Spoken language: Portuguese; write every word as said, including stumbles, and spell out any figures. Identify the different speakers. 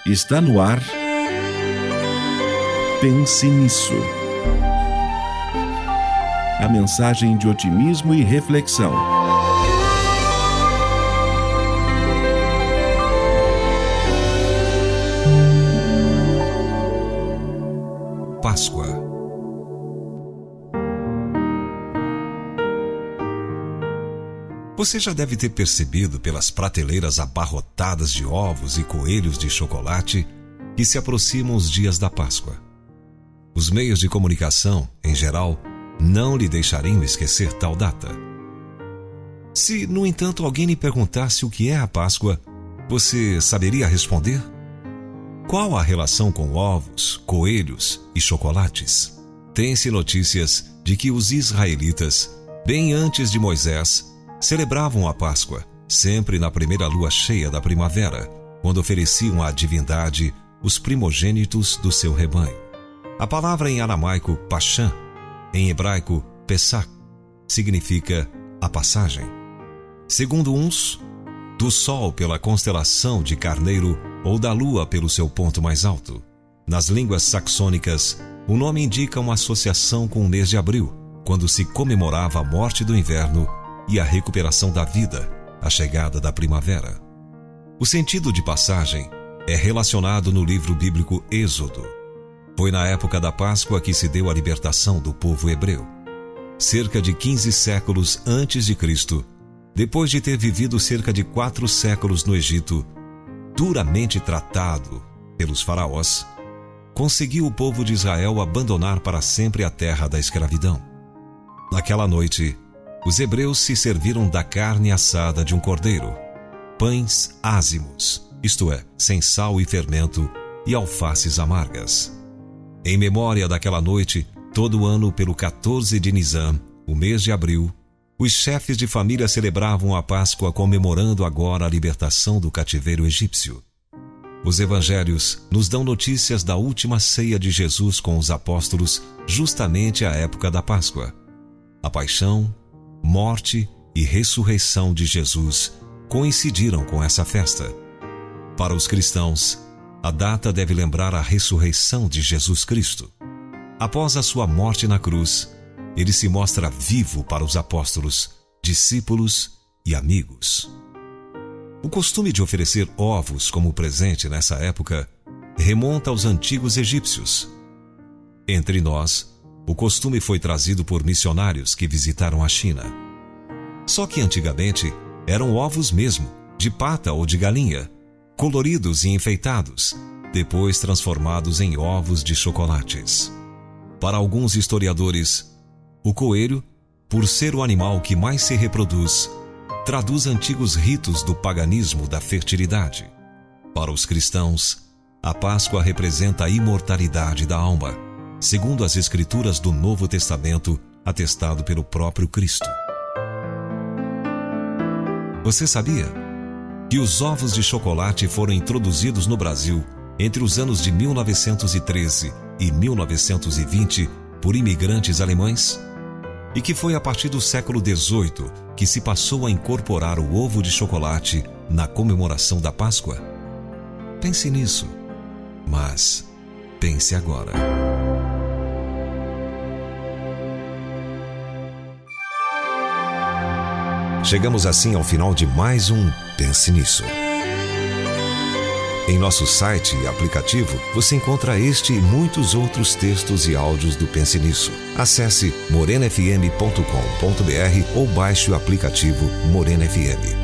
Speaker 1: Está no ar. Pense nisso. A mensagem de otimismo e reflexão.
Speaker 2: Páscoa. Você já deve ter percebido pelas prateleiras abarrotadas de ovos e coelhos de chocolate que se aproximam os dias da Páscoa. Os meios de comunicação, em geral, não lhe deixariam esquecer tal data. Se, no entanto, alguém lhe perguntasse o que é a Páscoa, você saberia responder? Qual a relação com ovos, coelhos e chocolates? Tem-se notícias de que os israelitas, bem antes de Moisés, celebravam a Páscoa, sempre na primeira lua cheia da primavera, quando ofereciam à divindade os primogênitos do seu rebanho. A palavra em aramaico, Pashã, em hebraico, Pesach, significa a passagem. Segundo uns, do sol pela constelação de Carneiro ou da lua pelo seu ponto mais alto. Nas línguas saxônicas, o nome indica uma associação com o mês de abril, quando se comemorava a morte do inverno e a recuperação da vida, a chegada da primavera. O sentido de passagem é relacionado no livro bíblico Êxodo. Foi na época da Páscoa que se deu a libertação do povo hebreu. Cerca de quinze séculos antes de Cristo, depois de ter vivido cerca de quatro séculos no Egito, duramente tratado pelos faraós, conseguiu o povo de Israel abandonar para sempre a terra da escravidão. Naquela noite, os hebreus se serviram da carne assada de um cordeiro, pães ázimos, isto é, sem sal e fermento, e alfaces amargas. Em memória daquela noite, todo ano pelo quatorze de Nisan, o mês de abril, os chefes de família celebravam a Páscoa comemorando agora a libertação do cativeiro egípcio. Os evangelhos nos dão notícias da última ceia de Jesus com os apóstolos justamente à época da Páscoa. A paixão, morte e ressurreição de Jesus coincidiram com essa festa. Para os cristãos, a data deve lembrar a ressurreição de Jesus Cristo. Após a sua morte na cruz, ele se mostra vivo para os apóstolos, discípulos e amigos. O costume de oferecer ovos como presente nessa época remonta aos antigos egípcios. Entre nós, o costume foi trazido por missionários que visitaram a China. Só que antigamente eram ovos mesmo, de pata ou de galinha, coloridos e enfeitados, depois transformados em ovos de chocolates. Para alguns historiadores, o coelho, por ser o animal que mais se reproduz, traduz antigos ritos do paganismo da fertilidade. Para os cristãos, a Páscoa representa a imortalidade da alma, segundo as escrituras do Novo Testamento, atestado pelo próprio Cristo. Você sabia que os ovos de chocolate foram introduzidos no Brasil entre os anos de mil novecentos e treze e mil novecentos e vinte por imigrantes alemães? E que foi a partir do século dezoito que se passou a incorporar o ovo de chocolate na comemoração da Páscoa? Pense nisso, mas pense agora. Chegamos assim ao final de mais um Pense Nisso. Em nosso site e aplicativo, você encontra este e muitos outros textos e áudios do Pense Nisso. Acesse morena f m ponto com ponto b r ou baixe o aplicativo Morena F M.